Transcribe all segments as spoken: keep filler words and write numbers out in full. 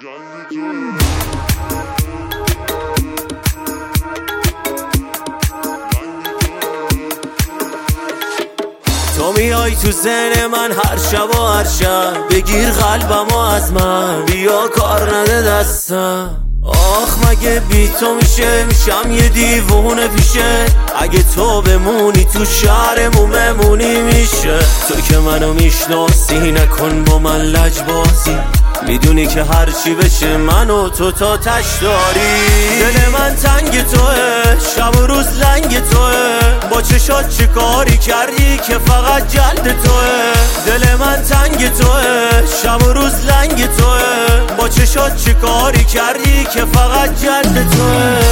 تو میای تو ذهن من هر شب و هر شب، بگیر قلبمو از من، بیا کار نده دستم. آخ مگه بی تو میشه میشم یه دیوونه پیشه، اگه تو بمونی تو شهرمون بمونی میشه. تو که منو میشناسی نکن با من لجبازی، میدونی که هرچی بشه من و تو تا تش داری. دل من تنگ توه شب و روز لنگ توه، با چشات چه کاری کردی که فقط جلد توه. دل من تنگ توه شب و روز لنگ توه، با چشات چه کاری کردی که فقط جلد توه.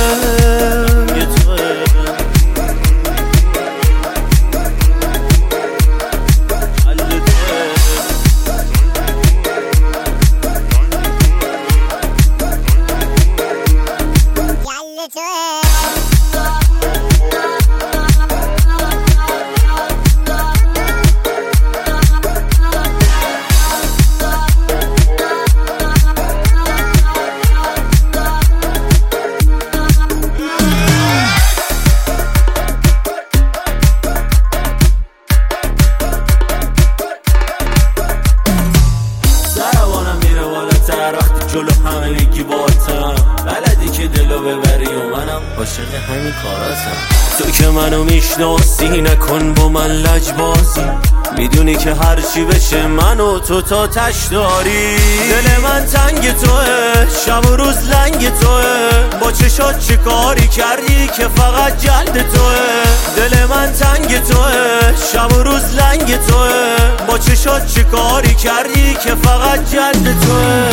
وقتی جلو همه میگی باتم، بلدی که دلو ببری و منم عاشق همین کاراتم. تو که منو میشناسی نکن با من لجبازی، میدونی که هرچی بشه من و تو تا تش داری. دل من تنگ توه شب و روز لنگ توه، با چشات چه کاری کردی که فقط جلد توه. دل من تنگ توه شب و روز لنگ توه، با چشات چه کاری کردی که فقط جلد توه.